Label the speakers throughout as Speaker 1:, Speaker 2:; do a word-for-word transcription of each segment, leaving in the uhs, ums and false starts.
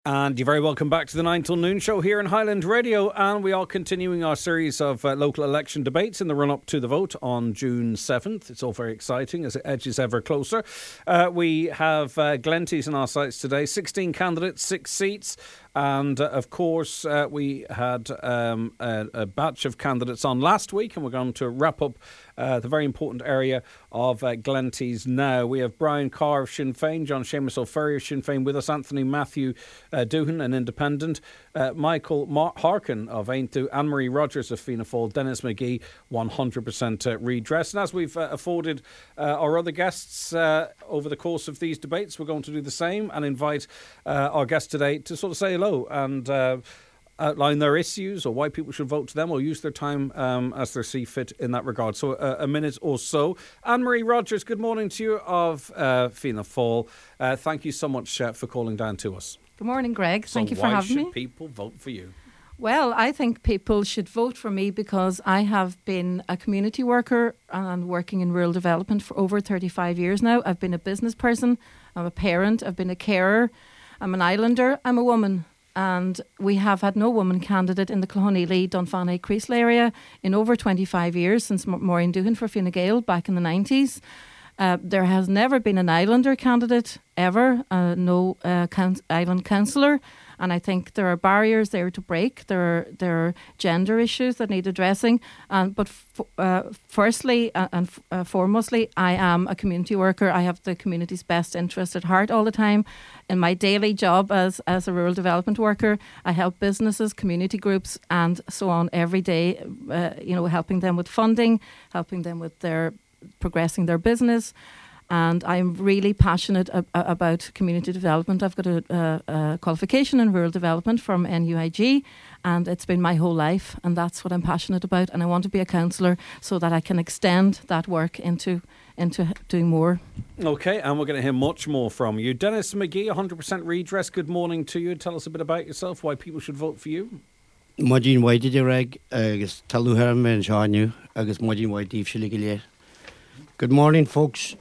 Speaker 1: And you're very welcome back to the nine till noon show here in Highland Radio. And we are continuing our series of uh, local election debates in the run-up to the vote on June seventh. It's all very exciting as it edges ever closer. Uh, we have uh, Glenties in our sights today. sixteen candidates, six seats. And, uh, of course, uh, we had um, a, a batch of candidates on last week, and we're going to wrap up uh, the very important area of uh, Glenties now. We have Brian Carr of Sinn Féin, John Seamus O'Ferry of Sinn Féin with us, Anthony Matthew uh, Doohan, an independent, uh, Michael Mar- Harkin of Aintu, Anne-Marie Rogers of Fianna Fáil, Dennis McGee, one hundred percent uh, redress. And as we've uh, afforded uh, our other guests uh, over the course of these debates, we're going to do the same and invite uh, our guest today to sort of say hello and uh, outline their issues or why people should vote to them or use their time um, as they see fit in that regard. So uh, a minute or so. Anne-Marie Rogers, good morning to you of uh, Fianna Fáil. Uh, thank you so much uh, for calling down to us.
Speaker 2: Good morning, Greg.
Speaker 1: So
Speaker 2: thank you for having me.
Speaker 1: why should people vote for you?
Speaker 2: Well, I think people should vote for me because I have been a community worker and working in rural development for over thirty-five years now. I've been a business person, I'm a parent, I've been a carer, I'm an islander, I'm a woman. And we have had no woman candidate in the Cloughoneely, Dunfanny, Creasle area in over twenty-five years, since Maureen Doohan for Fine Gael back in the nineties. Uh, there has never been an islander candidate ever, uh, no uh, count- island councillor. And I think there are barriers there to break. There are, there are gender issues that need addressing. Um, but f- uh, firstly uh, and f- uh, foremostly, I am a community worker. I have the community's best interest at heart all the time. In my daily job as, as a rural development worker, I help businesses, community groups and so on every day, uh, you know, helping them with funding, helping them with their progressing their business. And I'm really passionate ab- about community development. I've got a, a, a qualification in rural development from N U I G, and it's been my whole life, and that's what I'm passionate about. And I want to be a councillor so that I can extend that work into into doing more.
Speaker 1: OK, and we're going to hear much more from you. Dennis McGee, one hundred percent redress, good morning to you. Tell us a bit about yourself, why people should vote for you.
Speaker 3: Modin White did you reg, agus Talu Herm and Shanu, agus Modin White Deep Shilligilia. Good morning, folks.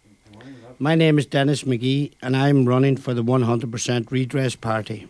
Speaker 3: My name is Dennis McGee and I'm running for the one hundred percent Redress Party.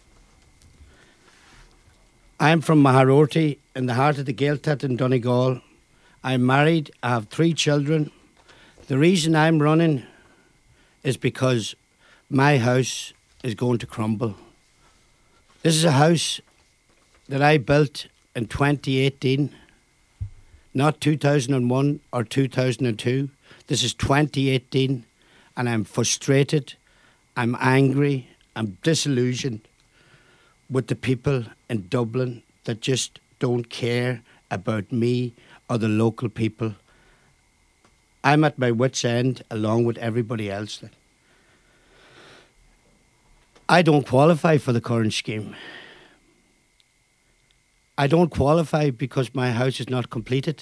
Speaker 3: I'm from Maharorty in the heart of the Gaeltacht in Donegal. I'm married, I have three children. The reason I'm running is because my house is going to crumble. This is a house that I built in twenty eighteen, not two thousand one or two thousand two. This is twenty eighteen. And I'm frustrated, I'm angry, I'm disillusioned with the people in Dublin that just don't care about me or the local people. I'm at my wit's end along with everybody else. I don't qualify for the current scheme. I don't qualify because my house is not completed.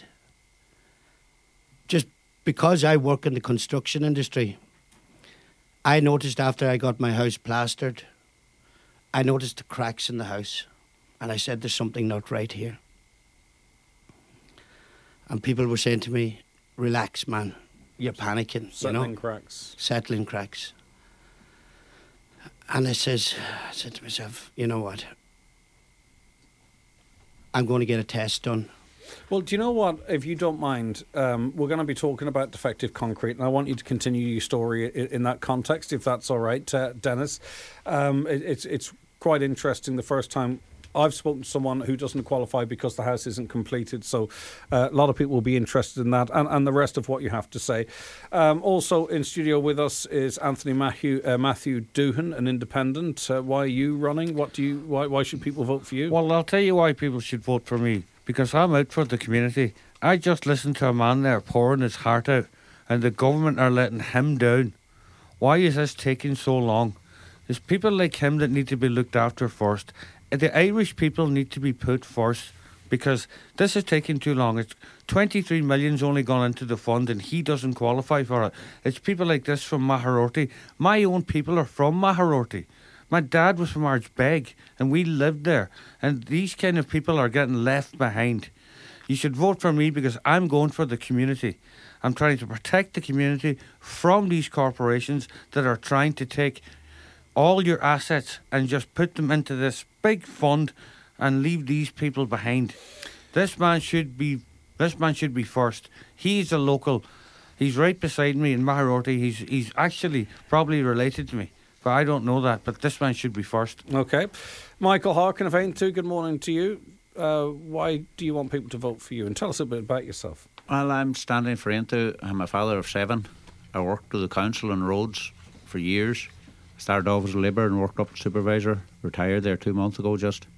Speaker 3: Just because I work in the construction industry, I noticed after I got my house plastered, I noticed the cracks in the house. And I said, there's something not right here. And people were saying to me, relax, man, you're panicking.
Speaker 1: Settling
Speaker 3: you know?
Speaker 1: cracks.
Speaker 3: Settling cracks. And I says, I said to myself, you know what? I'm going to get a test done.
Speaker 1: Well, do you know what? If you don't mind, um, we're going to be talking about defective concrete, and I want you to continue your story in, in that context, if that's all right, uh, Dennis. Um, it, it's it's quite interesting. The first time I've spoken to someone who doesn't qualify because the house isn't completed, so uh, a lot of people will be interested in that, and, and the rest of what you have to say. Um, also in studio with us is Anthony Matthew uh, Matthew Doohan, an independent. Uh, why are you running? What do you? Why, why should people vote for you?
Speaker 4: Well, I'll tell you why people should vote for me. Because I'm out for the community. I just listened to a man there pouring his heart out, and the government are letting him down. Why is this taking so long? There's people like him that need to be looked after first. The Irish people need to be put first, because this is taking too long. It's twenty-three million's only gone into the fund and he doesn't qualify for it. It's people like this from Maharorty. My own people are from Maharorty. My dad was from Archbeg and we lived there. And these kind of people are getting left behind. You should vote for me because I'm going for the community. I'm trying to protect the community from these corporations that are trying to take all your assets and just put them into this big fund and leave these people behind. This man should be this man should be first. He's a local. He's right beside me in Maharorty. He's he's actually probably related to me, but I don't know that. But this man should be first.
Speaker 1: Okay. Michael Harkin of Aintu, good morning to you. Uh, why do you want people to vote for you? And tell us a bit about yourself.
Speaker 5: Well, I'm standing for Aintu. I'm a father of seven. I worked with the council on roads for years. Started off as a labourer and worked up as supervisor. Retired there two months ago just.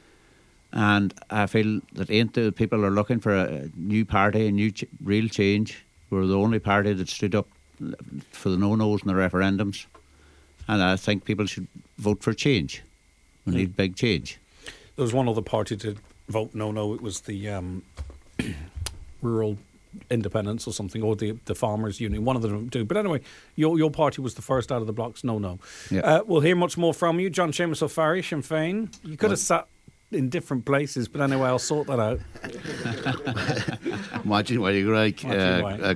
Speaker 5: And I feel that Aintu people are looking for a new party, a new ch- real change. We're the only party that stood up for the no-nos in the referendums. And I think people should vote for change. We mm. need big change.
Speaker 1: There was one other party to vote no-no. It was the um, Rural Independence or something, or the the Farmers Union. One of them do. But anyway, your your party was the first out of the blocks. No-no. Yeah. Uh, we'll hear much more from you. John Seamus O'Farrill, Sinn Féin. You could what? have sat in different places, but anyway, I'll sort that out.
Speaker 6: Imagine why you Greg. Uh,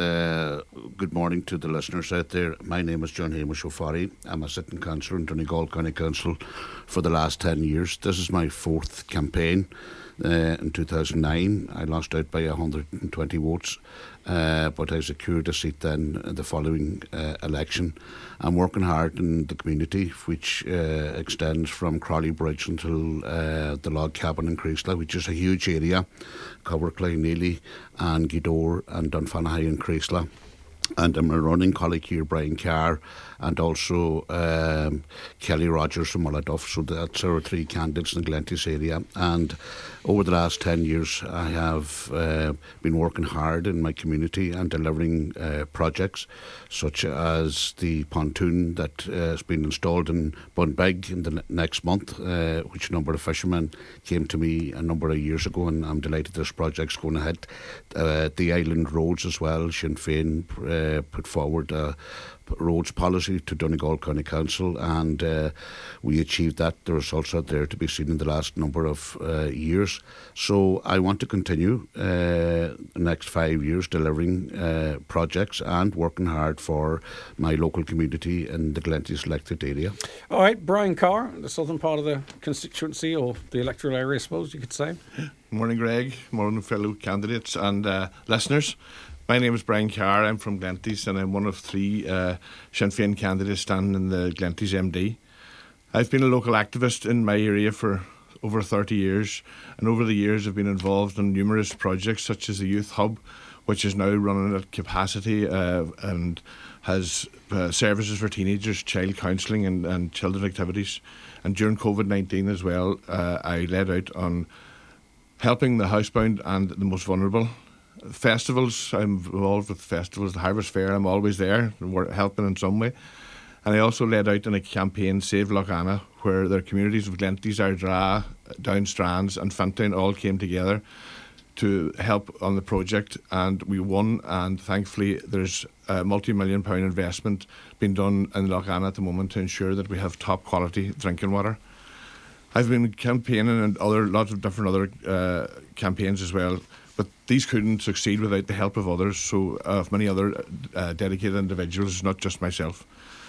Speaker 6: uh, good morning to the listeners out there. My name is John Seamus O'Farrill. I'm a sitting councillor in Donegal County Council for the last ten years. This is my fourth campaign. Uh, in two thousand nine, I lost out by one hundred twenty votes, uh, but I secured a seat then in the following uh, election. I'm working hard in the community, which uh, extends from Crawley Bridge until uh, the log cabin in Creeslough, which is a huge area, cover Neely and Gidore and Dunfanaghy and Creeslough. And I'm a running colleague here, Brian Carr, and also um, Kelly Rogers from Mulladuff. So that's our three candidates in the Glenties area. And over the last ten years, I have uh, been working hard in my community and delivering uh, projects such as the pontoon that uh, has been installed in Bunbeg in the n- next month, uh, which a number of fishermen came to me a number of years ago, and I'm delighted this project's going ahead. Uh, the island roads as well, Sinn Féin uh, put forward a roads policy to Donegal County Council, and uh, we achieved that. The results are there to be seen in the last number of uh, years. So I want to continue uh, the next five years delivering uh, projects and working hard for my local community in the Glenties elected area.
Speaker 1: All right, Brian Carr, the southern part of the constituency, or the electoral area, I suppose you could say.
Speaker 7: Morning, Greg. Morning, fellow candidates and uh, listeners. My name is Brian Carr. I'm from Glenties, and I'm one of three uh, Sinn Féin candidates standing in the Glenties M D. I've been a local activist in my area for over thirty years, and over the years I've been involved in numerous projects such as the Youth Hub, which is now running at capacity uh, and has uh, services for teenagers, child counselling and, and children activities. And during COVID nineteen as well, uh, I led out on helping the housebound and the most vulnerable. Festivals, I'm involved with festivals, the Harvest Fair, I'm always there, helping in some way. And I also led out in a campaign, Save Lough Anna, where their communities of Glenties, Ardra, Downstrands and Fintown all came together to help on the project, and we won, and thankfully there's a multi-million pound investment being done in Lough Anna at the moment to ensure that we have top quality drinking water. I've been campaigning and other lots of different other uh, campaigns as well, but these couldn't succeed without the help of others, so of many other uh, dedicated individuals, not just myself.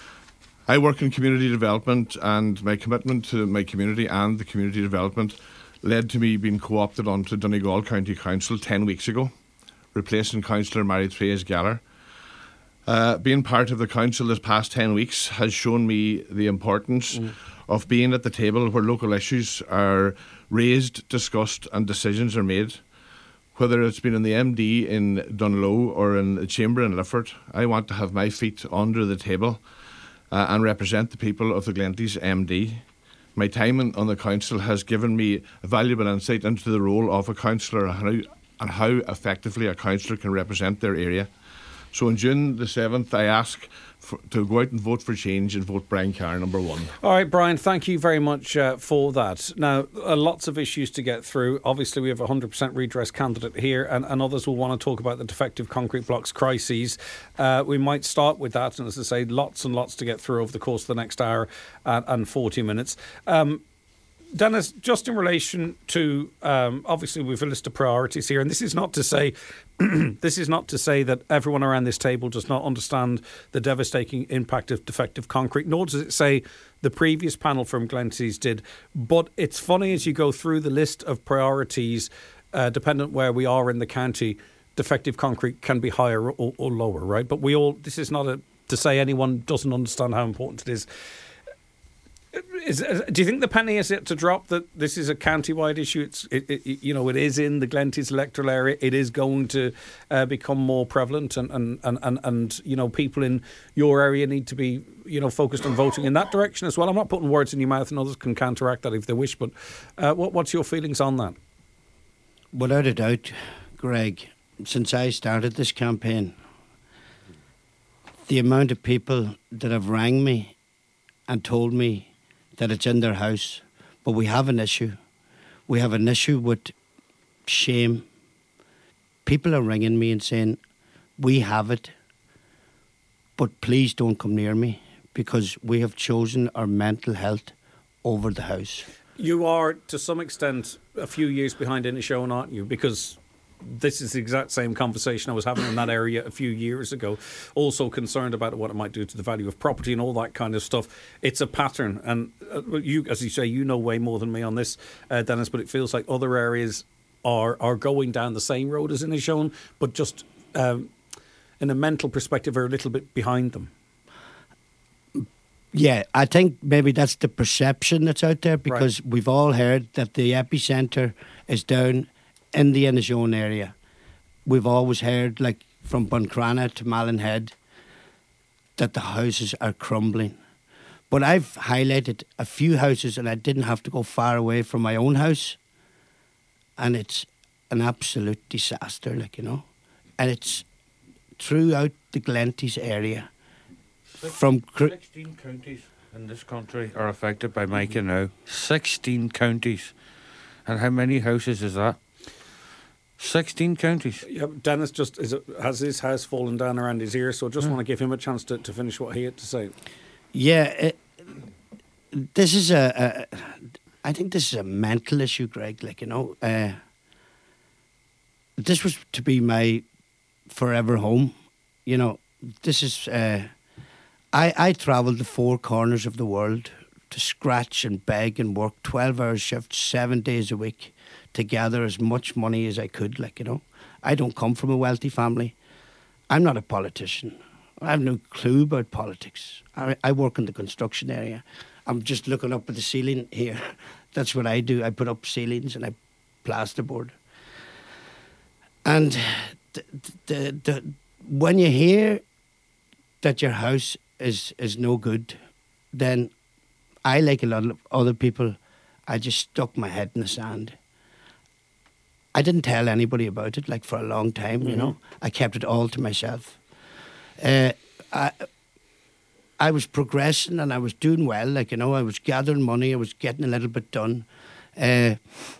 Speaker 7: I work in community development, and my commitment to my community and the community development led to me being co-opted onto Donegal County Council ten weeks ago, replacing Councillor Mary-Therese Galler. Uh, being part of the council this past ten weeks has shown me the importance mm. of being at the table where local issues are raised, discussed and decisions are made. Whether it's been in the M D in Dunlow or in the Chamber in Lifford, I want to have my feet under the table uh, and represent the people of the Glenties M D. My time in, on the council has given me a valuable insight into the role of a councillor and how, and how effectively a councillor can represent their area. So on June the seventh, I ask for, to go out and vote for change and vote Brian Carr number one.
Speaker 1: All right, Brian, thank you very much uh, for that. Now, uh, lots of issues to get through. Obviously, we have a one hundred percent redress candidate here, and, and others will want to talk about the defective concrete blocks crises. Uh, we might start with that, and as I say, lots and lots to get through over the course of the next hour and, and forty minutes. Um, Dennis, just in relation to, um, obviously we've a list of priorities here, and this is not to say, this is not to say that everyone around this table does not understand the devastating impact of defective concrete, nor does it say the previous panel from Glenties did. But it's funny as you go through the list of priorities, uh, dependent where we are in the county, defective concrete can be higher or, or lower, right? But we all, this is not a, to say anyone doesn't understand how important it is. Is, do you think the penny is yet to drop that this is a county-wide issue? It's, it, it, you know, it is in the Glenties electoral area. It is going to uh, become more prevalent, and, and, and, and, and you know, people in your area need to be, you know, focused on voting in that direction as well. I'm not putting words in your mouth, and others can counteract that if they wish. But uh, what, what's your feelings on that?
Speaker 3: Without a doubt, Greg, since I started this campaign, the amount of people that have rang me and told me that it's in their house, but we have an issue. We have an issue with shame. People are ringing me and saying, we have it, but please don't come near me, because we have chosen our mental health over the house.
Speaker 1: You are, to some extent, a few years behind Inishowen, aren't you? Because this is the exact same conversation I was having in that area a few years ago. Also concerned about what it might do to the value of property and all that kind of stuff. It's a pattern, and uh, you, as you say, you know way more than me on this, uh, Dennis. But it feels like other areas are are going down the same road as Inishowen, but just um, in a mental perspective, are a little bit behind them.
Speaker 3: Yeah, I think maybe that's the perception that's out there, because right. We've all heard that the epicentre is down in the Inishowen area. We've always heard, like from Buncrana to Mallinhead, that the houses are crumbling. But I've highlighted a few houses, and I didn't have to go far away from my own house, and it's an absolute disaster, like, you know. And it's throughout the Glenties area.
Speaker 4: Six,
Speaker 3: from
Speaker 4: sixteen counties in this country are affected by Micah now. Sixteen counties. And how many houses is that? Sixteen counties.
Speaker 1: Yeah, Dennis just is it, has his house fallen down around his ear, so I just mm. want to give him a chance to, to finish what he had to say.
Speaker 3: Yeah, it, this is a, a. I think this is a mental issue, Greg. Like, you know, uh, this was to be my forever home. You know, this is. Uh, I I travelled the four corners of the world to scratch and beg and work twelve-hour shifts, seven days a week, to gather as much money as I could, like, you know. I don't come from a wealthy family. I'm not a politician. I have no clue about politics. I, I work in the construction area. I'm just looking up at the ceiling here. That's what I do. I put up ceilings and I plasterboard. And the, the, the, when you hear that your house is, is no good, then I, like a lot of other people, I just stuck my head in the sand. I didn't tell anybody about it, like, for a long time, mm-hmm. you know. I kept it all to myself. Uh, I, I was progressing and I was doing well, like, you know. I was gathering money, I was getting a little bit done. Uh,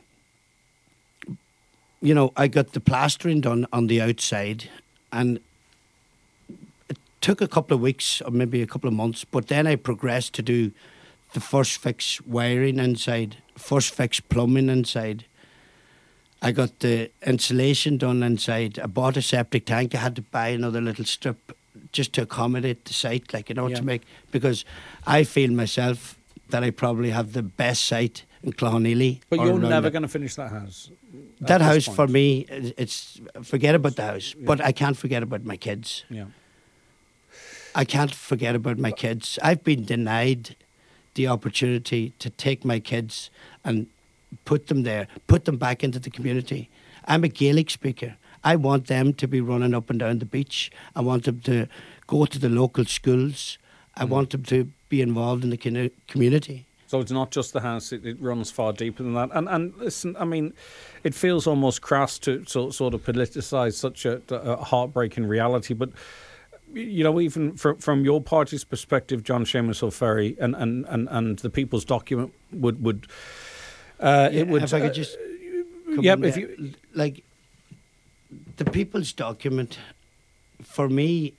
Speaker 3: you know, I got the plastering done on the outside, and it took a couple of weeks or maybe a couple of months, but then I progressed to do the first fix wiring inside, first fix plumbing inside. I got the insulation done inside. I bought a septic tank. I had to buy another little strip just to accommodate the site, like, you know, yeah. to make, because I feel myself that I probably have the best site in Cloughaneely.
Speaker 1: But you're never going to finish that house.
Speaker 3: That house point. For me, it's forget about the house, yeah. but I can't forget about my kids.
Speaker 1: Yeah,
Speaker 3: I can't forget about my kids. I've been denied the opportunity to take my kids and put them there, put them back into the community. I'm a Gaelic speaker. I want them to be running up and down the beach. I want them to go to the local schools. I mm. want them to be involved in the community.
Speaker 1: So it's not just the house, it, it runs far deeper than that. And and listen, I mean, it feels almost crass to so, sort of politicise such a, a heartbreaking reality, but you know, even from from your party's perspective, John Seamus O'Ferry, and, and, and, and the People's Document would would uh,
Speaker 3: yeah,
Speaker 1: it would.
Speaker 3: If I could just,
Speaker 1: uh, yeah, if you
Speaker 3: like, the People's Document, for me,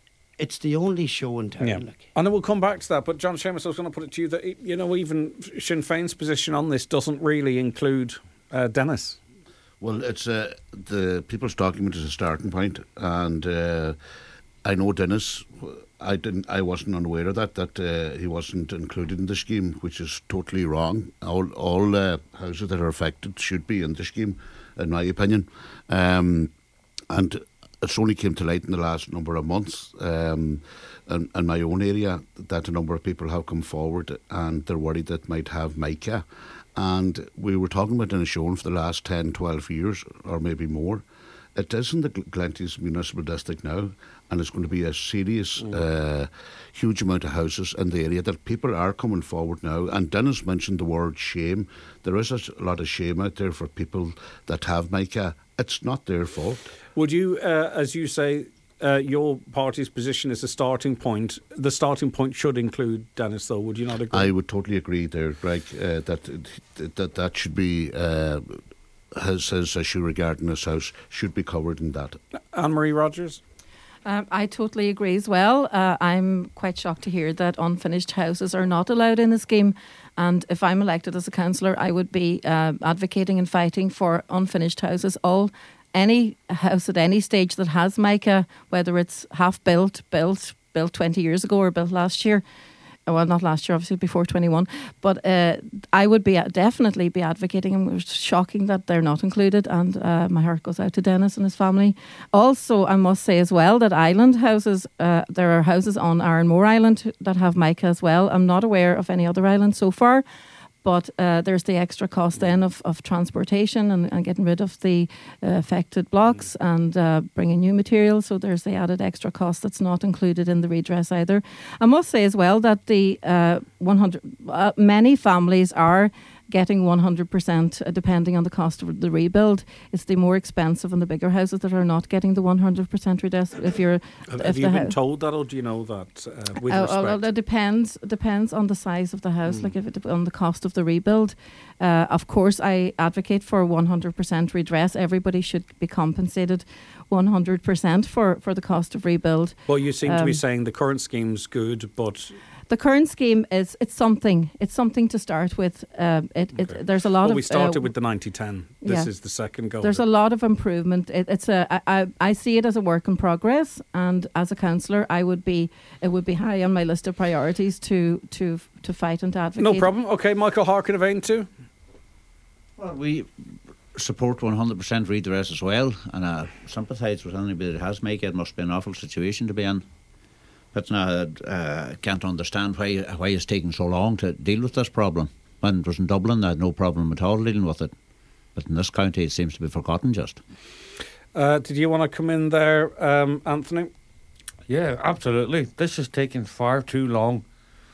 Speaker 3: it's the only show in town.
Speaker 1: Yeah.
Speaker 3: Like.
Speaker 1: And then we'll come back to that. But John Seamus, I was going to put it to you that, you know, even Sinn Féin's position on this doesn't really include uh, Dennis.
Speaker 6: Well, it's uh, the People's Document is a starting point, and uh, I know Dennis. I didn't. I wasn't unaware of that. That uh, he wasn't included in the scheme, which is totally wrong. All all uh, houses that are affected should be in the scheme, in my opinion. Um, and it's only came to light in the last number of months, um, in, in my own area, that a number of people have come forward and they're worried that might have mica. And we were talking about in a show for the last ten, twelve years, or maybe more. It is in the Glenties Municipal District now, and it's going to be a serious, mm. uh, huge amount of houses in the area that people are coming forward now. And Dennis mentioned the word shame. There is a lot of shame out there for people that have mica. It's not their fault.
Speaker 1: Would you, uh, as you say, uh, your party's position is a starting point. The starting point should include Dennis, though. Would you not agree?
Speaker 6: I would totally agree there, Greg, uh, that, that that should be... Uh, His, his issue regarding his house should be covered in that.
Speaker 1: Anne-Marie Rogers?
Speaker 2: Um, I totally agree as well. Uh, I'm quite shocked to hear that unfinished houses are not allowed in the scheme. And if I'm elected as a councillor, I would be uh, advocating and fighting for unfinished houses. All any house at any stage that has mica, whether it's half built, built, built twenty years ago or built last year. Well, not last year, obviously, before twenty-one. But uh, I would be definitely be advocating, and it's shocking that they're not included. And uh, my heart goes out to Dennis and his family. Also, I must say as well that island houses, uh, there are houses on Ironmore Island that have mica as well. I'm not aware of any other island so far. But uh, there's the extra cost then of, of transportation and, and getting rid of the uh, affected blocks and uh, bringing new material. So there's the added extra cost that's not included in the redress either. I must say as well that the uh, one hundred uh, many families are getting one hundred percent depending on the cost of the rebuild. It's the more expensive and the bigger houses that are not getting the one hundred percent redress. If you're,
Speaker 1: have,
Speaker 2: if
Speaker 1: have you been
Speaker 2: hou-
Speaker 1: told that, or do you know that? Uh, with
Speaker 2: uh,
Speaker 1: respect,
Speaker 2: well, it depends. Depends on the size of the house,
Speaker 1: Mm.
Speaker 2: like if it on the cost of the rebuild. Uh, of course, I advocate for one hundred percent redress. Everybody should be compensated one hundred percent for for the cost of rebuild.
Speaker 1: Well, you seem um, to be saying the current scheme's good, but
Speaker 2: the current scheme is it's something. It's something to start with. Um, it,
Speaker 1: okay.
Speaker 2: it there's a lot
Speaker 1: well,
Speaker 2: of.
Speaker 1: we started
Speaker 2: uh,
Speaker 1: with the ninety ten. This
Speaker 2: yeah.
Speaker 1: is the second goal.
Speaker 2: There's a lot of improvement. It, it's a. I, I, I see it as a work in progress, and as a councillor, I would be. It would be high on my list of priorities to to to fight and to advocate.
Speaker 1: No problem. Okay, Michael Harkin of Ain too.
Speaker 5: Well, we support one hundred percent redress as well, and I sympathise with anybody that has mica. It must be an awful situation to be in. But now I uh, can't understand why why it's taking so long to deal with this problem. When it was in Dublin, I had no problem at all dealing with it. But in this county, it seems to be forgotten just.
Speaker 1: Uh, did you want to come in there, um, Anthony?
Speaker 4: Yeah, absolutely. This is taking far too long.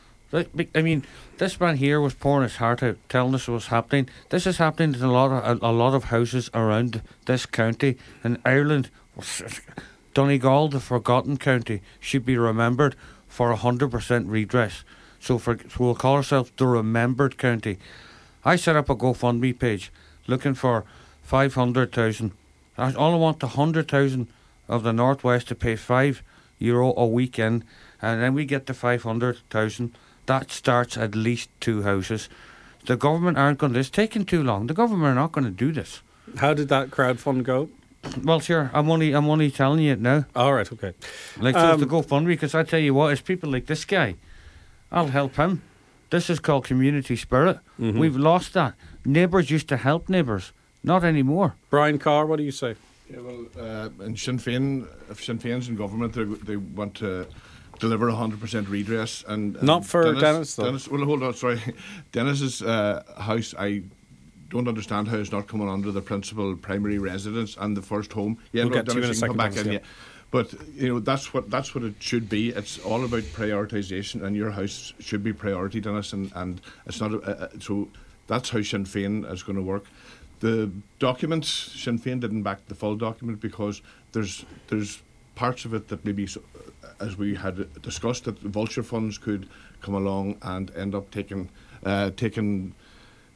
Speaker 4: I mean, this man here was pouring his heart out, telling us what was happening. This is happening in a lot of a, a lot of houses around this county. In Ireland, Donegal, the forgotten county, should be remembered for one hundred percent redress. So, for, so we'll call ourselves the Remembered County. I set up a GoFundMe page looking for five hundred thousand. All I want the one hundred thousand of the Northwest to pay five euro a weekend, and then we get the five hundred thousand. That starts at least two houses. The government aren't going to... It's taking too long. The government are not going to do this.
Speaker 1: How did that crowdfund go?
Speaker 4: Well, sure, I'm only I'm only telling you it now.
Speaker 1: All right, okay.
Speaker 4: Like,
Speaker 1: Um,
Speaker 4: so the GoFundMe, because I tell you what, it's people like this guy. I'll help him. This is called community spirit.
Speaker 1: Mhm.
Speaker 4: We've lost that. Neighbours used to help neighbours. Not anymore.
Speaker 1: Brian Carr, what do you say?
Speaker 7: Yeah, well, uh, in Sinn Féin, if Sinn Féin's in government, they they want to deliver one hundred percent redress. and, and
Speaker 1: Not for Dennis, though.
Speaker 7: Dennis, well, hold on, sorry. Dennis's uh, house, I don't understand how it's not coming under the principal primary residence and the first home. Yeah,
Speaker 1: We'll
Speaker 7: no,
Speaker 1: get to you
Speaker 7: Dennis,
Speaker 1: in a
Speaker 7: you can come
Speaker 1: second,
Speaker 7: back in,
Speaker 1: Dennis,
Speaker 7: yeah. But you know that's what that's what it should be. It's all about prioritisation, and your house should be priority, Dennis. And, and it's not a, a, so. That's how Sinn Féin is going to work. The document, Sinn Féin didn't back the full document because there's there's parts of it that maybe, so, as we had discussed, that vulture funds could come along and end up taking uh, taking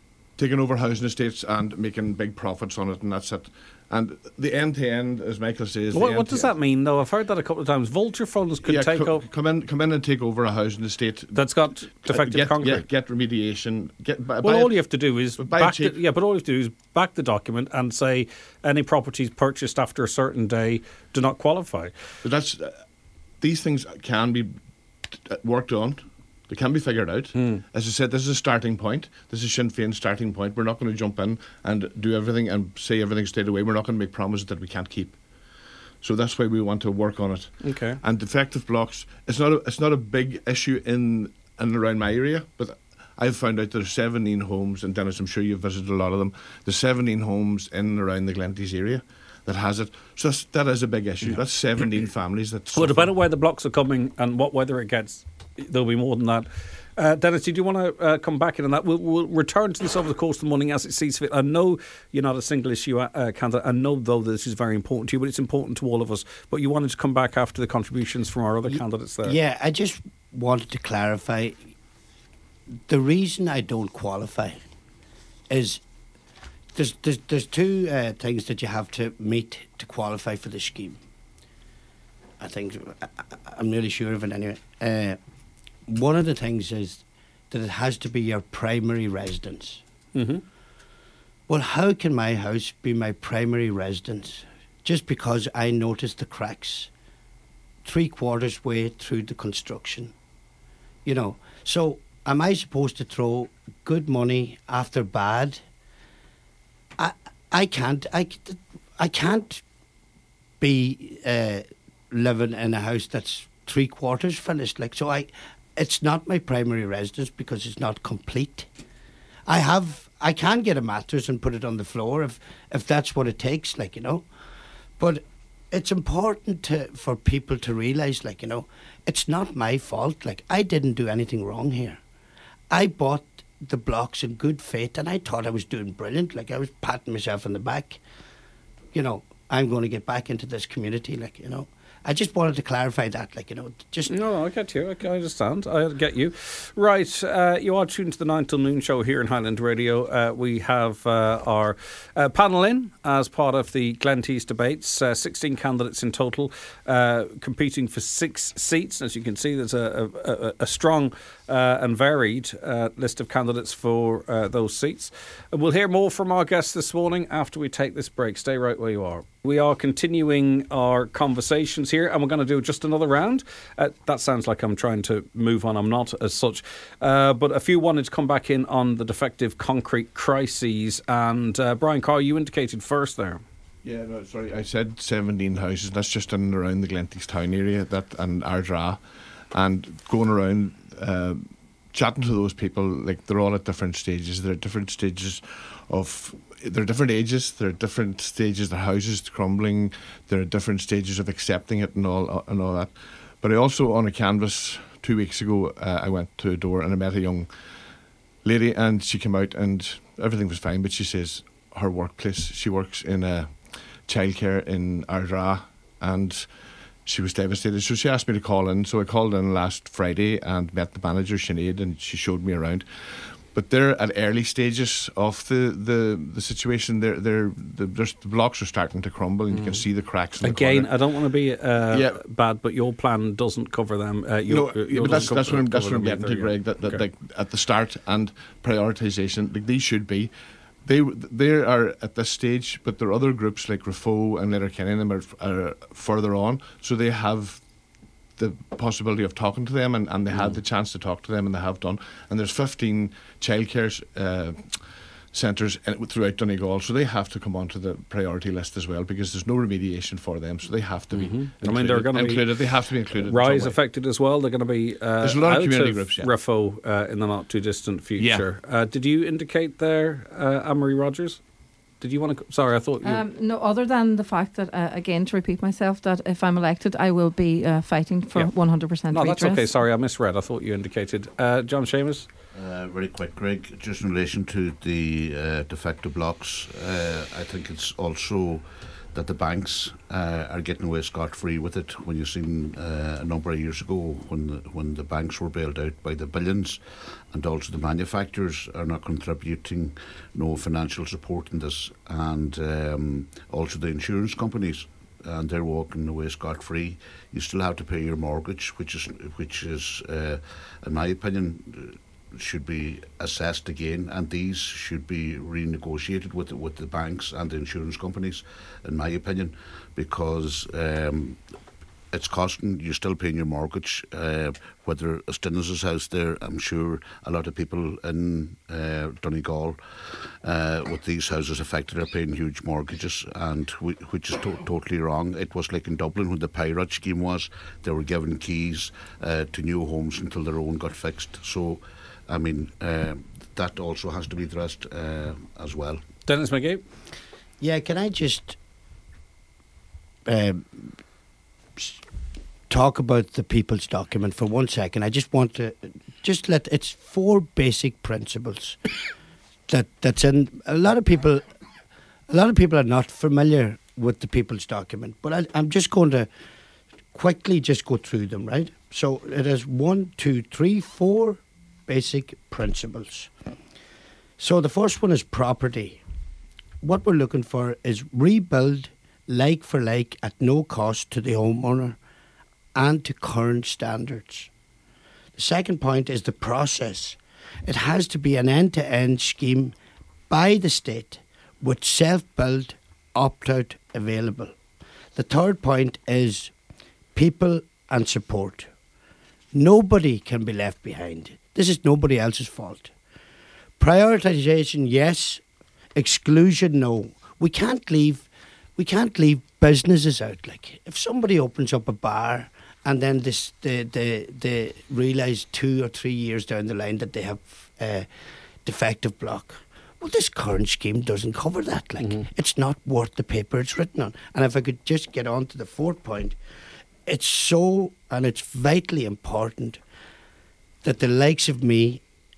Speaker 7: taking over housing estates and making big profits on it, and that's it. And the end to end, as Michael says.
Speaker 1: What, what does that mean, though? I've heard that a couple of times. Vulture funds could
Speaker 7: yeah,
Speaker 1: take
Speaker 7: co-
Speaker 1: over.
Speaker 7: Come in, come in and take over a housing estate
Speaker 1: That's got defective
Speaker 7: get,
Speaker 1: concrete.
Speaker 7: Yeah, get remediation. Get, buy,
Speaker 1: well,
Speaker 7: buy
Speaker 1: all
Speaker 7: it,
Speaker 1: you have to do is
Speaker 7: buy
Speaker 1: back
Speaker 7: it cheap.
Speaker 1: the, yeah, but all you have to do is back the document and say any properties purchased after a certain day do not qualify.
Speaker 7: But that's uh, these things can be uh, worked on. They can be figured out. Mm. As I said, this is a starting point. This is Sinn Féin's starting point. We're not going to jump in and do everything and say everything straight away. We're not going to make promises that we can't keep. So that's why we want to work on it.
Speaker 1: Okay.
Speaker 7: And defective blocks, it's not a, it's not a big issue in and around my area, but I've found out there's seventeen homes, and Dennis, I'm sure you've visited a lot of them. There's seventeen homes in and around the Glenties area that has it. So that's, that is a big issue. Yeah. That's seventeen families that
Speaker 1: Well, depending on where the blocks are coming and what weather it gets, there'll be more than that. Uh, Dennis, did you want to uh, come back in on that? We'll, we'll return to this over the course of the morning as it sees fit. I know you're not a single issue uh, candidate. I know, though, this is very important to you, but it's important to all of us. But you wanted to come back after the contributions from our other y- candidates there.
Speaker 3: Yeah, I just wanted to clarify. The reason I don't qualify is there's, there's, there's two uh, things that you have to meet to qualify for the scheme. I think, I, I'm really sure of it anyway. Uh, One of the things is that it has to be your primary residence.
Speaker 1: Mm-hmm.
Speaker 3: Well, how can my house be my primary residence just because I noticed the cracks three quarters way through the construction? You know, so am I supposed to throw good money after bad? I I can't. I, I can't be uh, living in a house that's three quarters finished. Like, so I... It's not my primary residence because it's not complete. I have, I can get a mattress and put it on the floor if, if that's what it takes, like, you know. But it's important to, for people to realise, like, you know, it's not my fault. Like, I didn't do anything wrong here. I bought the blocks in good faith and I thought I was doing brilliant. Like, I was patting myself on the back. You know, I'm going to get back into this community, like, you know. I just wanted to clarify that, like, you know, just...
Speaker 1: No, no, I get you. I understand. I get you. Right, uh, you are tuned to the nine till noon show here in Highland Radio. Uh, we have uh, our uh, panel in as part of the Glenties debates. Uh, sixteen candidates in total, uh, competing for six seats. As you can see, there's a, a, a strong uh, and varied uh, list of candidates for uh, those seats. We'll hear more from our guests this morning after we take this break. Stay right where you are. We are continuing our conversations here, and we're going to do just another round. Uh, that sounds like I'm trying to move on. I'm not as such. Uh, but a few wanted to come back in on the defective concrete crises. And uh, Brian Carr, you indicated first there.
Speaker 7: Yeah, no, sorry, I said seventeen houses. That's just in and around the Glenties town area that and Ardra. And going around, uh, chatting to those people, like, they're all at different stages. They're at different stages of... They're different ages, they're at different stages, their houses crumbling, they're at different stages of accepting it and all and all that. But I also, on a canvas two weeks ago, uh, I went to a door and I met a young lady and she came out and everything was fine, but she says her workplace, she works in a childcare in Ardra and she was devastated. So she asked me to call in, so I called in last Friday and met the manager, Sinead, and she showed me around. But they're at early stages of the, the, the situation. They're, they're, the, the blocks are starting to crumble and mm. you can see the cracks in the
Speaker 1: Again,
Speaker 7: corner.
Speaker 1: I don't want to be uh,
Speaker 7: yeah.
Speaker 1: bad, but your plan doesn't cover them. Uh, your,
Speaker 7: no,
Speaker 1: your
Speaker 7: yeah, but that's, that's what I'm, that's what I'm
Speaker 1: either,
Speaker 7: getting to, Greg, that, that,
Speaker 1: okay.
Speaker 7: like, at the start and prioritisation, like, these should be. They they are at this stage, but there are other groups like Rafo and Letterkenny and them are, are further on, so they have the possibility of talking to them, and, and they mm. had the chance to talk to them, and they have done. And there's fifteen childcare uh, centres throughout Donegal, so they have to come onto the priority list as well, because there's no remediation for them, so they have to be mm-hmm. included.
Speaker 1: I mean, they're going to
Speaker 7: included.
Speaker 1: Be
Speaker 7: they have to be included.
Speaker 1: Rise affected as well. They're going to be uh,
Speaker 7: there's a lot
Speaker 1: out
Speaker 7: of community
Speaker 1: of
Speaker 7: groups, yeah.
Speaker 1: Rafo uh, in the not too distant future. Yeah. Uh, did you indicate there, uh, Anne-Marie Rogers? Did you want to... Sorry, I thought you...
Speaker 2: Um, no, other than the fact that, uh, again, to repeat myself, that if I'm elected, I will be uh, fighting for yeah. one hundred percent
Speaker 1: No,
Speaker 2: redress.
Speaker 1: that's okay. Sorry, I misread. I thought you indicated. Uh, John Seamus?
Speaker 6: Uh, very quick, Greg. Just in relation to the uh, defective blocks, uh, I think it's also that the banks uh, are getting away scot-free with it. When you've seen uh, a number of years ago when the, when the banks were bailed out by the billions, and also the manufacturers are not contributing no financial support in this, and um, also the insurance companies, and they're walking away scot-free. You still have to pay your mortgage, which is, which is uh, in my opinion, should be assessed again, and these should be renegotiated with the, with the banks and the insurance companies, in my opinion, because um, it's costing, you're still paying your mortgage. Uh, whether it's Dennis's house there, I'm sure a lot of people in uh, Donegal uh, with these houses affected are paying huge mortgages, and we, which is to- totally wrong. It was like in Dublin when the Pirate scheme was, they were given keys uh, to new homes until their own got fixed. So I mean, uh, that also has to be addressed uh, as well.
Speaker 1: Dennis McGee?
Speaker 3: Yeah, can I just um, talk about the People's Document for one second? I just want to just let, it's four basic principles that that's in. A lot of people, a lot of people are not familiar with the People's Document, but I, I'm just going to quickly just go through them, right? So it is one, two, three, four basic principles. So the first one is property. What we're looking for is rebuild like for like at no cost to the homeowner and to current standards. The second point is the process. It has to be an end-to-end scheme by the state with self-build opt-out available. The third point is people and support. Nobody can be left behind. This is nobody else's fault. Prioritisation, yes. Exclusion, no. We can't leave. We can't leave businesses out. Like if somebody opens up a bar and then this, they they they realise two or three years down the line that they have uh, defective block. Well, this current scheme doesn't cover that. Like mm-hmm. It's not worth the paper it's written on. And if I could just get on to the fourth point, it's so and it's vitally important that the likes of me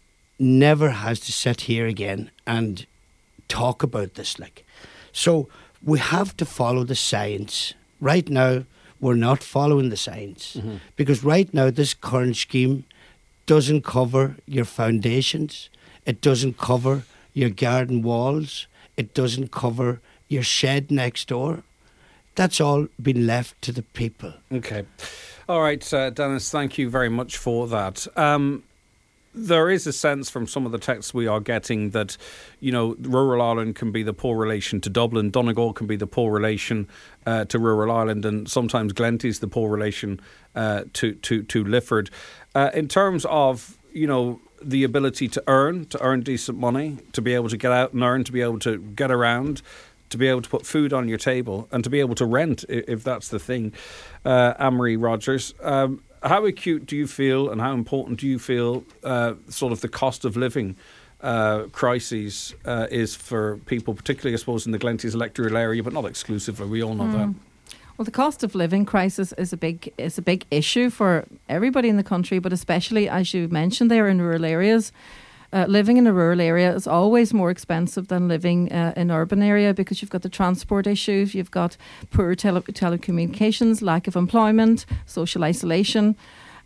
Speaker 3: never has to sit here again and talk about this. Like, so we have to follow the science. Right now, we're not following the science mm-hmm. because right now this current scheme doesn't cover your foundations. It doesn't cover your garden walls. It doesn't cover your shed next door. That's all been left to the people.
Speaker 1: Okay. All right, uh, Dennis, thank you very much for that. Um, there is a sense from some of the texts we are getting that, you know, rural Ireland can be the poor relation to Dublin, Donegal can be the poor relation uh, to rural Ireland, and sometimes Glenty's the poor relation uh, to, to, to Lifford. Uh, in terms of, you know, the ability to earn, to earn decent money, to be able to get out and earn, to be able to get around, to be able to put food on your table and to be able to rent, if that's the thing. Uh, Anne-Marie Rogers, um, how acute do you feel and how important do you feel uh, sort of the cost of living uh, crises uh, is for people, particularly, I suppose, in the Glenty's electoral area, but not exclusively, we all know mm. that.
Speaker 2: Well, the cost of living crisis is a big is a big issue for everybody in the country, but especially, as you mentioned there, in rural areas. Uh, living in a rural area is always more expensive than living uh, in an urban area because you've got the transport issues, you've got poor tele- telecommunications, lack of employment, social isolation,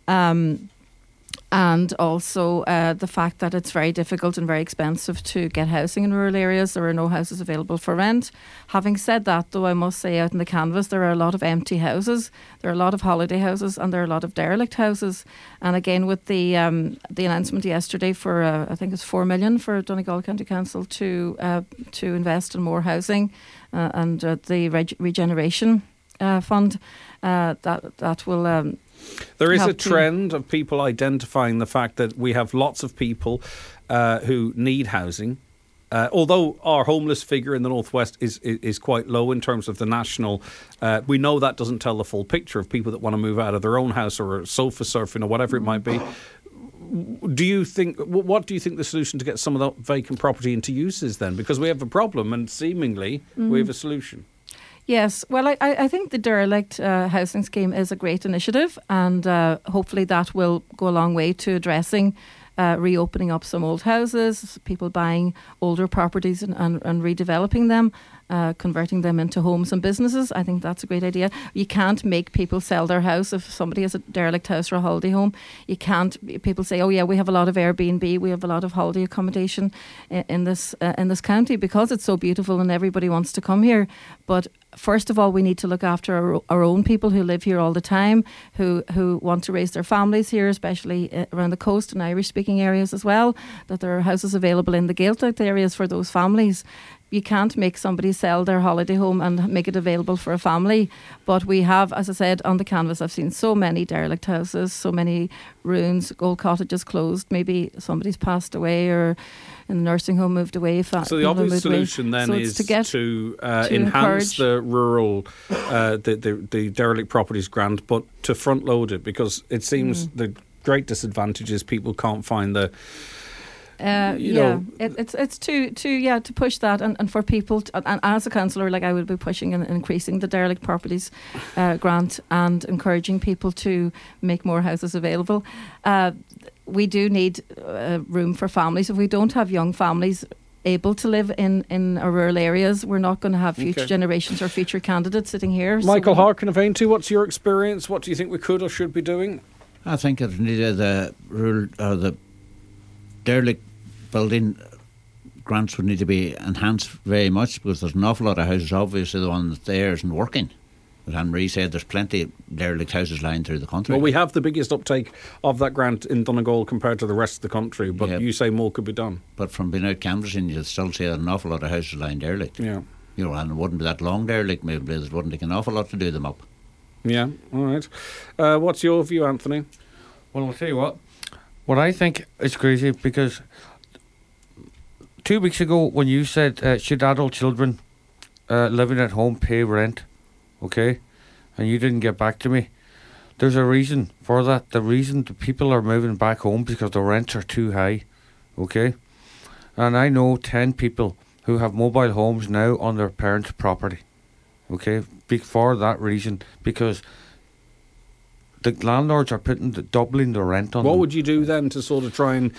Speaker 2: um, and also uh, the fact that it's very difficult and very expensive to get housing in rural areas. There are no houses available for rent. Having said that, though, I must say out in the canvas there are a lot of empty houses, there are a lot of holiday houses, and there are a lot of derelict houses. And again, with the um, the announcement yesterday for uh, I think it's four million for Donegal County Council to uh, to invest in more housing uh, and uh, the reg- regeneration uh, fund uh, that that will. Um,
Speaker 1: There is a trend of people identifying the fact that we have lots of people uh, who need housing. Uh, although our homeless figure in the Northwest is, is is quite low in terms of the national, uh, we know that doesn't tell the full picture of people that want to move out of their own house or sofa surfing or whatever it might be. Do you think? What do you think the solution to get some of that vacant property into use is then? Because we have a problem and seemingly mm. we have a solution.
Speaker 2: Yes, well, I, I think the derelict uh, housing scheme is a great initiative, and uh, hopefully that will go a long way to addressing uh, reopening up some old houses, people buying older properties and, and, and redeveloping them, uh, converting them into homes and businesses. I think that's a great idea. You can't make people sell their house if somebody has a derelict house or a holiday home. You can't. People say, "Oh yeah, we have a lot of Airbnb, we have a lot of holiday accommodation in, in this uh, in this county because it's so beautiful and everybody wants to come here." But first of all, we need to look after our, our own people who live here all the time, who who want to raise their families here, especially around the coast and Irish-speaking areas as well, that there are houses available in the Gaeltacht areas for those families. You can't make somebody sell their holiday home and make it available for a family. But we have, as I said, on the canvas, I've seen so many derelict houses, so many ruins, old cottages closed. Maybe somebody's passed away or in the nursing home moved away.
Speaker 1: So the obvious solution then
Speaker 2: so
Speaker 1: is to, get to, uh,
Speaker 2: to
Speaker 1: enhance the rural, uh, the, the, the derelict properties grant, but to front load it, because it seems mm. the great disadvantage is people can't find the...
Speaker 2: Uh,
Speaker 1: you
Speaker 2: yeah,
Speaker 1: know,
Speaker 2: it, it's it's to to yeah to push that and, and for people to, and as a councillor, like I would be pushing and increasing the derelict properties uh, grant and encouraging people to make more houses available. Uh, we do need uh, room for families. If we don't have young families able to live in, in our rural areas, we're not going to have future
Speaker 1: okay.
Speaker 2: generations or future candidates sitting here.
Speaker 1: Michael
Speaker 2: so
Speaker 1: Harkin, to what's your experience? What do you think we could or should be doing?
Speaker 5: I think it needed the rural or the derelict building grants would need to be enhanced very much, because there's an awful lot of houses, obviously the one that's there isn't working. As Anne-Marie said, there's plenty of derelict houses lying through the country.
Speaker 1: Well, we have the biggest uptake of that grant in Donegal compared to the rest of the country, but yeah. you say more could be done.
Speaker 5: But from being out canvassing, you'd still see an awful lot of houses lying derelict.
Speaker 1: Yeah.
Speaker 5: You know, and it wouldn't be that long derelict, maybe it wouldn't take an awful lot to do them up.
Speaker 1: Yeah, all right. Uh, what's your view, Anthony?
Speaker 4: Well, I'll tell you what. What I think is crazy, because two weeks ago when you said, uh, should adult children uh, living at home pay rent, okay, and you didn't get back to me, there's a reason for that. The reason the people are moving back home because the rents are too high, okay? And I know ten people who have mobile homes now on their parents' property, okay, for that reason, because the landlords are putting the, doubling the rent on
Speaker 1: What
Speaker 4: them.
Speaker 1: would you do then to sort of try and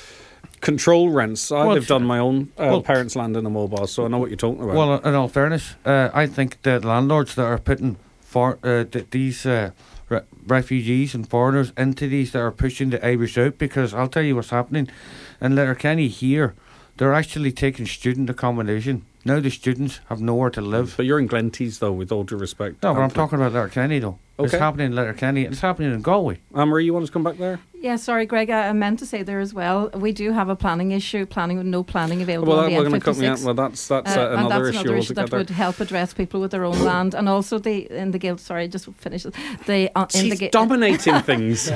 Speaker 1: control rents? I
Speaker 4: well,
Speaker 1: lived on my own uh,
Speaker 4: well,
Speaker 1: parents' land in a mobile, so I know what you're talking about.
Speaker 4: Well, in all fairness, uh, I think the landlords that are putting for uh, th- these uh, re- refugees and foreigners into these that are pushing the Irish out, because I'll tell you what's happening in Letterkenny here, they're actually taking student accommodation. Now the students have nowhere to live.
Speaker 1: But you're in Glenties, though, with all due respect.
Speaker 4: No, but I'm talking about Letterkenny, though. Okay. It's happening in Letterkenny. It's happening in Galway.
Speaker 1: Anne-Marie, you want to come back there?
Speaker 2: Yeah, sorry, Greg. I meant to say there as well. We do have a planning issue, planning with no planning available
Speaker 1: well,
Speaker 2: on the
Speaker 1: we're
Speaker 2: N fifty-six.
Speaker 1: Come, yeah, well, that's that's
Speaker 2: uh,
Speaker 1: uh, another,
Speaker 2: and that's
Speaker 1: issue
Speaker 2: another issue
Speaker 1: altogether.
Speaker 2: that would help address people with their own land, and also the in the Gael. Sorry, just finish it. The uh, in
Speaker 1: She's
Speaker 2: the
Speaker 1: dominating things.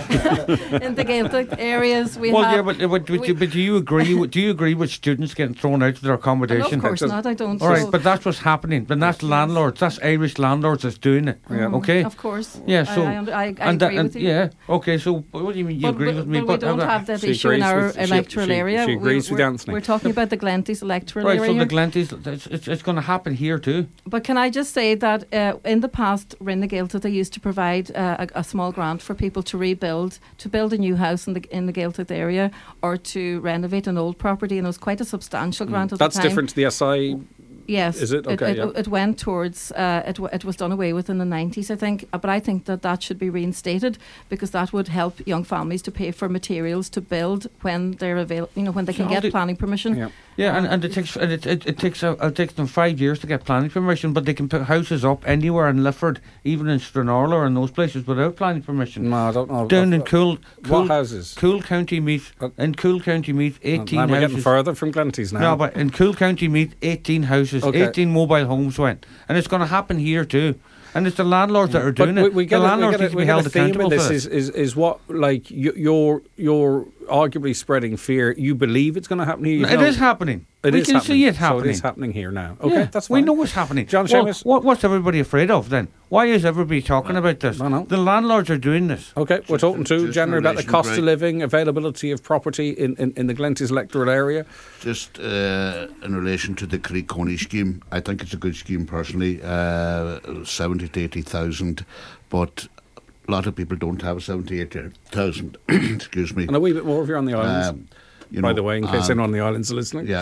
Speaker 2: In the Gaeltacht areas, we
Speaker 4: well,
Speaker 2: have.
Speaker 4: Well, yeah, but, but, but, but do you agree? With, do you agree with students getting thrown out of their accommodation?
Speaker 2: No, of course not. I don't.
Speaker 4: All right, so but that's what's happening. But that's landlords. That's Irish landlords that's doing it.
Speaker 2: Mm,
Speaker 4: okay.
Speaker 2: Of course.
Speaker 4: Yeah. So
Speaker 2: I, I, I, I
Speaker 4: and
Speaker 2: agree
Speaker 4: that,
Speaker 2: with you.
Speaker 4: Yeah. Okay. So what do you mean? You
Speaker 2: but,
Speaker 4: agree
Speaker 2: but,
Speaker 4: with me?
Speaker 2: But,
Speaker 4: but
Speaker 2: we don't have that
Speaker 1: she
Speaker 2: issue in our
Speaker 1: with,
Speaker 2: electoral
Speaker 1: she,
Speaker 2: area.
Speaker 1: She agrees
Speaker 2: we,
Speaker 1: with
Speaker 2: we're,
Speaker 1: Anthony.
Speaker 2: We're talking about the Glenties electoral
Speaker 4: right,
Speaker 2: area.
Speaker 4: Right. So the Glenties, it's, it's, it's going to happen here too.
Speaker 2: But can I just say that uh, in the past, Rinne Gaeltacht, they used to provide uh, a, a small grant for people to rebuild, to build a new house in the in the Gaeltacht area, or to renovate an old property, and it was quite a substantial
Speaker 1: Mm.
Speaker 2: grant at
Speaker 1: That's
Speaker 2: the time.
Speaker 1: different to the S I.
Speaker 2: Yes,
Speaker 1: is it okay?
Speaker 2: It,
Speaker 1: yeah.
Speaker 2: it, it went towards. Uh, it w- it was done away with in the nineties, I think. But I think that that should be reinstated, because that would help young families to pay for materials to build when they're avail- You know, when they can
Speaker 4: So
Speaker 2: get planning permission.
Speaker 1: Yeah,
Speaker 4: yeah, and, and it takes and it it, it takes uh, it takes them five years to get planning permission, but they can put houses up anywhere in Lifford, even in Stranorla and those places without planning permission.
Speaker 1: No, I don't know.
Speaker 4: Down
Speaker 1: uh,
Speaker 4: in Cool, Cool
Speaker 1: what houses?
Speaker 4: Cool County Meath.
Speaker 1: Uh,
Speaker 4: in Cool County Meath, eighteen
Speaker 1: now we're
Speaker 4: houses.
Speaker 1: getting further from Glenties now.
Speaker 4: No, but in Cool County Meath, eighteen houses,
Speaker 1: okay.
Speaker 4: eighteen mobile homes went, and it's going to happen here too. And it's the landlords that are doing
Speaker 1: but
Speaker 4: it.
Speaker 1: We, we
Speaker 4: the
Speaker 1: get
Speaker 4: landlords
Speaker 1: a, we get a,
Speaker 4: need to be
Speaker 1: we
Speaker 4: held
Speaker 1: get a theme
Speaker 4: accountable
Speaker 1: in this
Speaker 4: for
Speaker 1: is, is, is what, like, you, you're, you're arguably spreading fear. You believe it's going to happen here? You
Speaker 4: It
Speaker 1: know,
Speaker 4: is happening.
Speaker 1: It
Speaker 4: we
Speaker 1: is
Speaker 4: can
Speaker 1: happening.
Speaker 4: see it happening.
Speaker 1: So it is happening here now. Okay,
Speaker 4: yeah,
Speaker 1: that's fine.
Speaker 4: We know it's happening.
Speaker 1: John
Speaker 4: well,
Speaker 1: Seamus.
Speaker 4: What, what's everybody afraid of then? Why is everybody talking uh, about this?
Speaker 1: I know.
Speaker 4: The landlords are doing this.
Speaker 1: Okay, we're talking to generally about the cost
Speaker 6: right.
Speaker 1: of living, availability of property in, in, in the Glenties electoral area.
Speaker 6: Just uh, in relation to the Creek Coney scheme, I think it's a good scheme personally, uh, seventy to eighty thousand, but a lot of people don't have seventy-eight thousand. Excuse me.
Speaker 1: And a wee bit more if you're on the islands.
Speaker 6: Um, you
Speaker 1: By
Speaker 6: know,
Speaker 1: the way, in case
Speaker 6: and-
Speaker 1: anyone on the islands are listening.
Speaker 6: Yeah,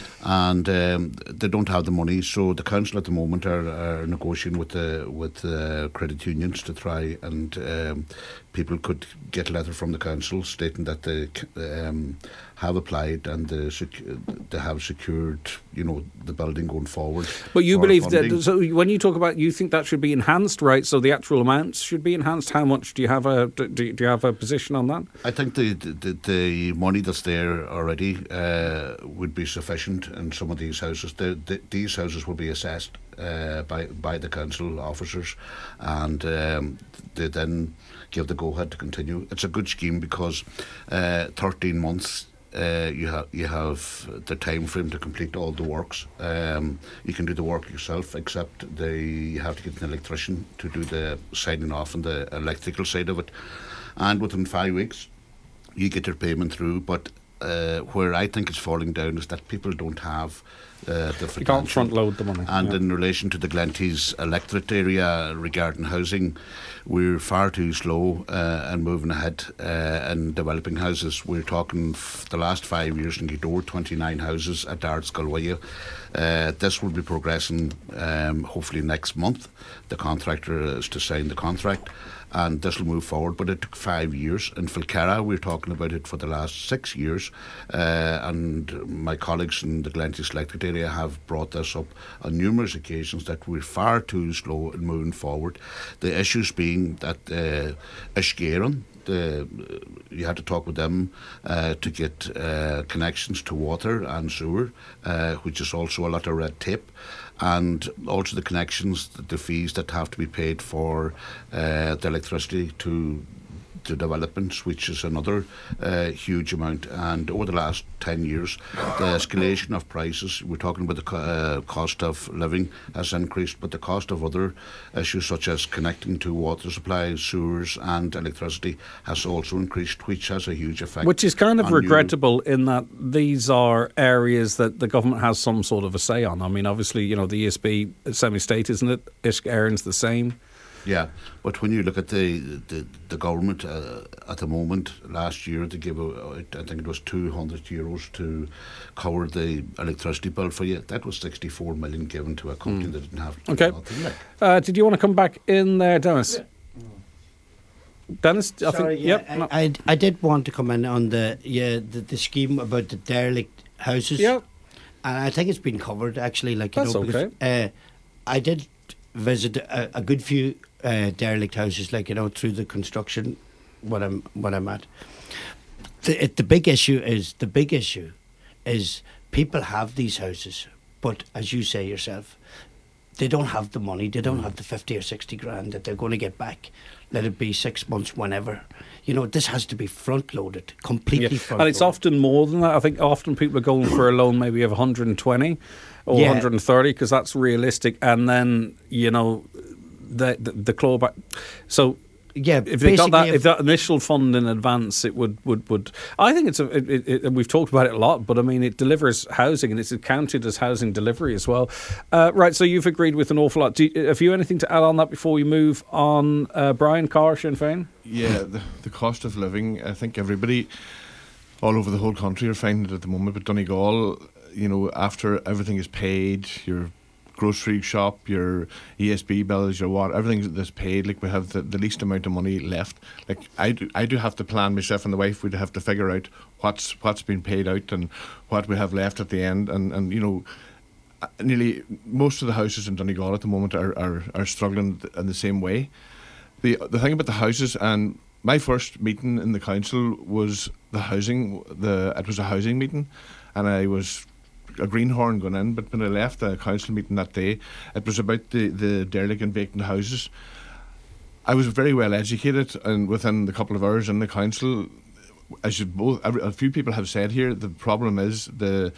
Speaker 6: and um, they don't have the money, so the council at the moment are, are negotiating with the with the credit unions to try and um, people could get a letter from the council stating that they um, have applied and they, secu- they have secured, you know, the building going forward.
Speaker 1: But you
Speaker 6: for
Speaker 1: believe
Speaker 6: funding.
Speaker 1: that, so when you talk about, you think that should be enhanced, right? So the actual amounts should be enhanced. How much do you have a do, do you have a position on that?
Speaker 6: I think the the, the money that's there already uh, would be sufficient in some of these houses. The, the, these houses will be assessed uh, by by the council officers, and um, they then give the go ahead to continue. It's a good scheme because uh, thirteen months. Uh, you have you have the time frame to complete all the works. Um, you can do the work yourself, except they you have to get an electrician to do the signing off on the electrical side of it. And within five weeks, you get your payment through. But uh, where I think it's falling down is that people don't have uh, the
Speaker 1: You can't front load the money.
Speaker 6: and
Speaker 1: yeah.
Speaker 6: in relation to the Glenties electorate area regarding housing, we're far too slow uh, in moving ahead uh, in developing houses. We're talking f- the last five years in Gidor, twenty-nine houses at Darts Galway. Uh, this will be progressing um, hopefully next month. The contractor is to sign the contract, and this will move forward. But it took five years. In Filcara, we're talking about it for the last six years. Uh, and my colleagues in the Glenties electorate area have brought this up on numerous occasions that we're far too slow in moving forward. The issues being that uh, Ishgeran, the, you had to talk with them uh, to get uh, connections to water and sewer, uh, which is also a lot of red tape, and also the connections, the, the fees that have to be paid for uh, the electricity to to developments, which is another uh, huge amount. And over the last ten years, the escalation of prices, we're talking about the co- uh, cost of living has increased, but the cost of other issues such as connecting to water supply, sewers and electricity has also increased, which has a huge effect.
Speaker 1: Which is kind of
Speaker 6: on you.
Speaker 1: regrettable in that these are areas that the government has some sort of a say on. I mean, obviously, you know, the E S B semi-state, isn't it? Ishgeran's the same.
Speaker 6: Yeah, but when you look at the the, the government uh, at the moment, last year they gave, a, I think it was two hundred euros to cover the electricity bill for you. That was sixty-four million given to a company
Speaker 1: Mm.
Speaker 6: that didn't have to do
Speaker 1: Okay.
Speaker 6: nothing. Like.
Speaker 1: Uh, did you want to come back in there, Dennis?
Speaker 3: Yeah.
Speaker 1: Dennis, I
Speaker 3: Sorry,
Speaker 1: think.
Speaker 3: yeah,
Speaker 1: yep,
Speaker 3: I,
Speaker 1: no.
Speaker 3: I, I did want to come in on the yeah the, the scheme about the derelict houses.
Speaker 1: Yeah.
Speaker 3: And I think it's been covered actually. Like you
Speaker 1: That's
Speaker 3: know, because, uh, I did visit a, a good few uh, derelict houses, like you know, through the construction when I'm when I'm at. The it, the big issue is the big issue is people have these houses, but as you say yourself, they don't have the money. They don't have the fifty or sixty grand that they're going to get back. Let it be six months, whenever. You know, this has to be front loaded, completely
Speaker 1: Yeah.
Speaker 3: front.
Speaker 1: And it's often more than that. I think often people are going for a loan maybe of one hundred twenty or
Speaker 3: Yeah.
Speaker 1: one hundred thirty because that's realistic. And then, you know, the the, the clawback. So
Speaker 3: Yeah,
Speaker 1: if they got that,
Speaker 3: basically
Speaker 1: if that initial fund in advance, it would would, would I think it's a. It, it, it, we've talked about it a lot, but I mean, it delivers housing and it's counted as housing delivery as well. Uh, right, so you've agreed with an awful lot. Do you, have you anything to add on that before we move on? Uh, Brian Carr, Sinn Féin.
Speaker 7: Yeah, the, the cost of living, I think everybody all over the whole country are finding it at the moment, but Donegal, you know, after everything is paid, your grocery shop, your E S B bills, your water, everything that's paid, like we have the, the least amount of money left. Like I do, I do have to plan, myself and the wife, we'd have to figure out what's what's been paid out and what we have left at the end, and, and you know, nearly most of the houses in Donegal at the moment are, are, are struggling in the same way. The the thing about the houses, and my first meeting in the council was the housing. The it was a housing meeting, and I was a greenhorn going in. But when I left the council meeting that day, it was about the the derelict and vacant houses. I was very well educated, and within the couple of hours in the council, as you both, a few people have said here, the problem is the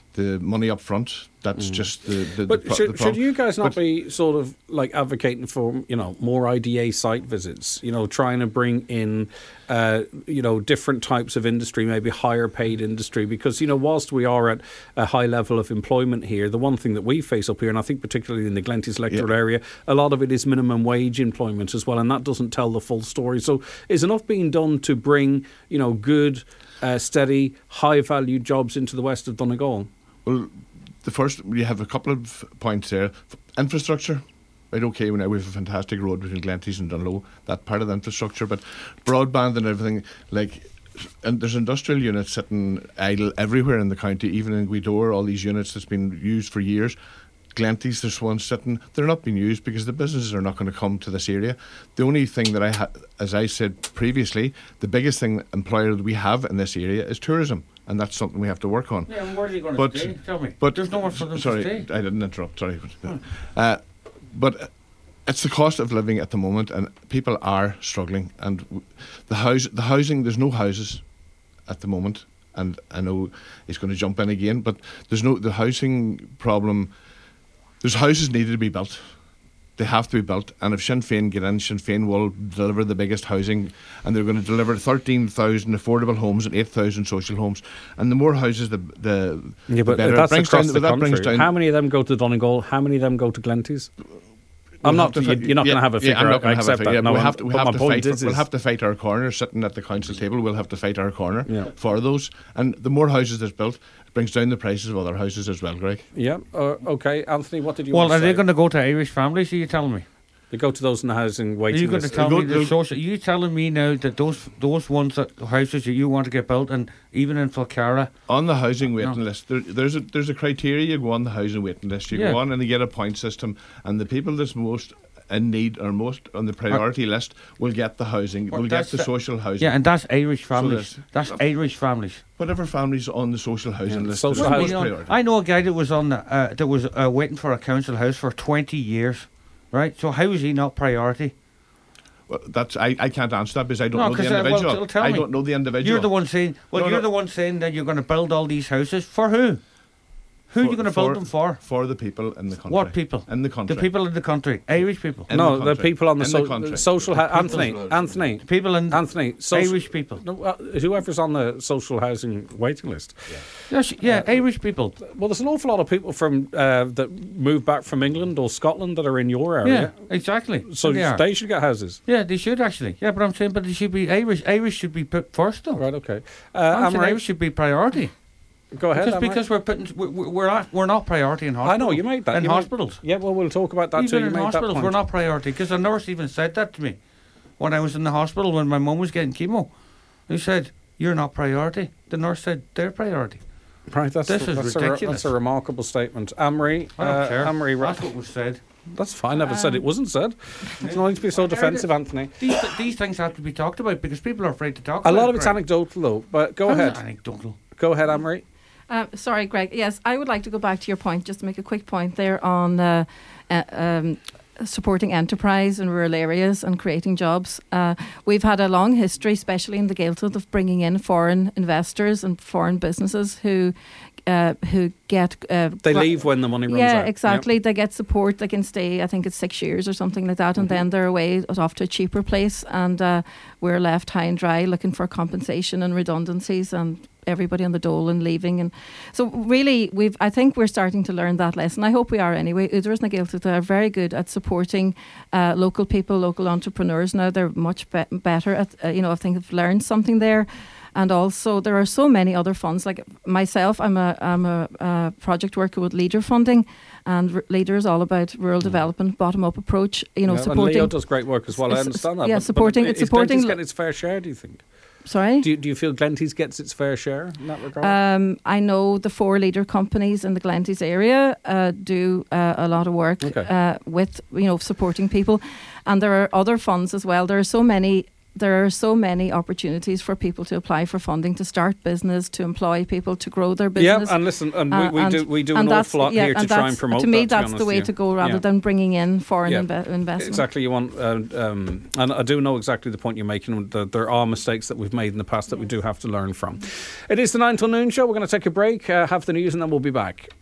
Speaker 7: the money up front. That's mm. just the, the,
Speaker 1: but
Speaker 7: the, pro-
Speaker 1: should,
Speaker 7: the problem.
Speaker 1: Should you guys not
Speaker 7: but
Speaker 1: be sort of like advocating for, you know, more I D A site visits, you know, trying to bring in, uh, you know, different types of industry, maybe higher paid industry? Because, you know, whilst we are at a high level of employment here, the one thing that we face up here, and I think particularly in the Glenties electoral
Speaker 7: yeah.
Speaker 1: area, a lot of it is minimum wage employment as well, and that doesn't tell the full story. So is enough being done to bring, you know, good, uh, steady, high value jobs into the west of Donegal?
Speaker 7: Well, the first, we have a couple of points there. Infrastructure, right, okay, now we have a fantastic road between Glenties and Dunloe, that part of the infrastructure, but broadband and everything, like, and there's industrial units sitting idle everywhere in the county, even in Gweedore, all these units that's been used for years. Glenties, there's one sitting, they're not being used because the businesses are not going to come to this area. The only thing that I ha- as I said previously, the biggest thing employer that we have in this area is tourism. And that's something we have to work on.
Speaker 4: Yeah, and where are you going
Speaker 7: but,
Speaker 4: to stay? Tell me.
Speaker 7: But
Speaker 4: there's nowhere for them
Speaker 7: sorry,
Speaker 4: to stay.
Speaker 7: I didn't interrupt. Sorry, hmm. uh, but it's the cost of living at the moment, and people are struggling. And w- the house, the housing, there's no houses at the moment. And I know he's going to jump in again, but there's no the housing problem. There's houses needed to be built. They have to be built, and if Sinn Féin get in, Sinn Féin will deliver the biggest housing, and they're going to deliver thirteen thousand affordable homes and eight thousand social homes. And the more houses, the the,
Speaker 1: yeah, but
Speaker 7: the better.
Speaker 1: That's
Speaker 7: across
Speaker 1: down,
Speaker 7: the
Speaker 1: that
Speaker 7: country.
Speaker 1: Brings down, how many of them go to Donegal? How many of them go to Glenties? I'm
Speaker 7: we'll
Speaker 1: not.
Speaker 7: To
Speaker 1: you, you're not
Speaker 7: yeah,
Speaker 1: going to have a figure.
Speaker 7: Yeah, I'm not
Speaker 1: I
Speaker 7: have a figure. Yeah,
Speaker 1: no,
Speaker 7: we have to. We have to fight.
Speaker 1: Is,
Speaker 7: we'll have to fight our corner. Sitting at the council table, we'll have to fight our corner
Speaker 1: yeah.
Speaker 7: for those. And the more houses that's built, it brings down the prices of other houses as well, Greg.
Speaker 1: Yeah. Uh, okay, Anthony. What did you?
Speaker 4: Well,
Speaker 1: want to
Speaker 4: are
Speaker 1: say?
Speaker 4: they going to go to Irish families? Are you telling me?
Speaker 1: They go to those in the housing waiting
Speaker 4: list. Are you going
Speaker 1: list.
Speaker 4: to tell
Speaker 7: go,
Speaker 4: me the social? Are you telling me now that those those ones that houses that you want to get built, and even in Falcara
Speaker 7: on the housing waiting
Speaker 4: no.
Speaker 7: list, there, there's a there's a criteria. You go on the housing waiting list. You
Speaker 4: yeah.
Speaker 7: go on and you get a point system, and the people that's most in need or most on the priority uh, list will get the housing. Will get the, the social housing.
Speaker 4: Yeah, and that's Irish families.
Speaker 7: So
Speaker 4: that's, that's Irish families.
Speaker 7: Whatever families on the social housing
Speaker 1: yeah,
Speaker 7: list.
Speaker 1: Social
Speaker 7: is
Speaker 1: housing.
Speaker 7: priority.
Speaker 4: I know a guy that was on the, uh, that was uh, waiting for a council house for twenty years. Right, so how is he not priority?
Speaker 7: Well, that's I, I can't answer that because I don't
Speaker 4: no,
Speaker 7: know the individual.
Speaker 4: Uh, well, tell
Speaker 7: I
Speaker 4: me.
Speaker 7: don't know the individual.
Speaker 4: You're the one saying. Well,
Speaker 7: no,
Speaker 4: you're
Speaker 7: no.
Speaker 4: the one saying that you're going to build all these houses for who? Who
Speaker 7: for,
Speaker 4: are you going to build them for?
Speaker 7: For the people in the country.
Speaker 4: What people?
Speaker 7: In the country.
Speaker 4: The people in the country. Irish people.
Speaker 7: In
Speaker 1: no,
Speaker 7: the,
Speaker 1: the people on the,
Speaker 7: in
Speaker 1: so,
Speaker 7: the country.
Speaker 1: social ha- Anthony, Anthony,
Speaker 4: the people in
Speaker 1: Anthony, social,
Speaker 4: Irish people.
Speaker 1: No, uh, whoever's on the social housing waiting list.
Speaker 7: Yeah,
Speaker 4: yes, yeah,
Speaker 1: uh,
Speaker 4: Irish people.
Speaker 1: Well, there's an awful lot of people from uh, that moved back from England or Scotland that are in your area.
Speaker 4: Yeah, exactly.
Speaker 1: So
Speaker 4: they,
Speaker 1: they should get houses.
Speaker 4: Yeah, they should actually. Yeah, but I'm saying, but they should be Irish. Irish should be put first, though.
Speaker 1: Right. Okay. Uh,
Speaker 4: I'm saying
Speaker 1: Amarai,
Speaker 4: Irish should be priority.
Speaker 1: Go ahead.
Speaker 4: Because, because we're putting we're we're not, we're not priority in hospitals.
Speaker 1: I know you made that
Speaker 4: in
Speaker 1: you
Speaker 4: hospitals.
Speaker 1: Made, yeah, well, we'll talk about that
Speaker 4: Even
Speaker 1: too. You
Speaker 4: in
Speaker 1: made
Speaker 4: hospitals,
Speaker 1: that point.
Speaker 4: we're not priority because a nurse even said that to me when I was in the hospital when my mum was getting chemo. He said, "You're not priority." The nurse said, "They're priority."
Speaker 1: Right. That's
Speaker 4: this
Speaker 1: a,
Speaker 4: is
Speaker 1: that's
Speaker 4: ridiculous.
Speaker 1: A, that's a remarkable statement, Amarai.
Speaker 4: I don't
Speaker 1: uh,
Speaker 4: care.
Speaker 1: Amarai,
Speaker 4: That's what was said.
Speaker 1: That's fine. I never um, said it wasn't said. It's not to be so defensive, Anthony.
Speaker 4: These th- these things have to be talked about because people are afraid to talk.
Speaker 1: A
Speaker 4: about
Speaker 1: lot
Speaker 4: it,
Speaker 1: of it's
Speaker 4: Greg.
Speaker 1: anecdotal, though. But go
Speaker 4: How
Speaker 1: ahead.
Speaker 4: is it anecdotal?
Speaker 1: Go ahead, Amarai.
Speaker 2: Uh, sorry, Greg. Yes, I would like to go back to your point, just to make a quick point there on uh, uh, um, supporting enterprise in rural areas and creating jobs. Uh, we've had a long history, especially in the Gaeltacht, of bringing in foreign investors and foreign businesses who uh, who get... Uh,
Speaker 1: they leave when the money runs
Speaker 2: yeah,
Speaker 1: out.
Speaker 2: Yeah, exactly. Yep. They get support. They can stay, I think it's six years or something like that, mm-hmm. and then they're away off to a cheaper place, and uh, we're left high and dry looking for compensation and redundancies and everybody on the dole and leaving. And so really we've I think we're starting to learn that lesson. I hope we are anyway. Údarás na Gaeltacht are very good at supporting uh, local people, local entrepreneurs now. They're much be- better at uh, you know I think have learned something there. And also there are so many other funds. Like myself, I'm a I'm a, a project worker with Leader Funding, and R- Leader is all about rural mm. development, bottom up approach. You know,
Speaker 1: yeah,
Speaker 2: supporting.
Speaker 1: And Leo does great work as well. I understand that.
Speaker 2: Yeah,
Speaker 1: but,
Speaker 2: supporting.
Speaker 1: But
Speaker 2: it's
Speaker 1: is
Speaker 2: supporting.
Speaker 1: Glenties getting its fair share? Do you think?
Speaker 2: Sorry?
Speaker 1: Do you, do you feel Glenties gets its fair share in that regard?
Speaker 2: Um, I know the four leader companies in the Glenties area uh, do uh, a lot of work
Speaker 1: okay.
Speaker 2: uh, with, you know, supporting people. And there are other funds as well. There are so many there are so many opportunities for people to apply for funding, to start business, to employ people, to grow their business.
Speaker 1: Yeah, and listen, and
Speaker 2: Uh,
Speaker 1: we, we
Speaker 2: and-
Speaker 1: do we do
Speaker 2: and
Speaker 1: an
Speaker 2: that's-
Speaker 1: awful lot
Speaker 2: yeah,
Speaker 1: here to
Speaker 2: and
Speaker 1: try and
Speaker 2: that's-
Speaker 1: promote
Speaker 2: To me,
Speaker 1: that, to be
Speaker 2: that's the
Speaker 1: honest
Speaker 2: way
Speaker 1: with
Speaker 2: to
Speaker 1: you.
Speaker 2: go, rather
Speaker 1: Yeah.
Speaker 2: than bringing in foreign
Speaker 1: Yeah.
Speaker 2: inve- investment.
Speaker 1: Exactly, you want, uh, um, and I do know exactly the point you're making. That there are mistakes that we've made in the past that we do have to learn from. It is the nine till noon show. We're going to take a break, uh, have the news, and then we'll be back.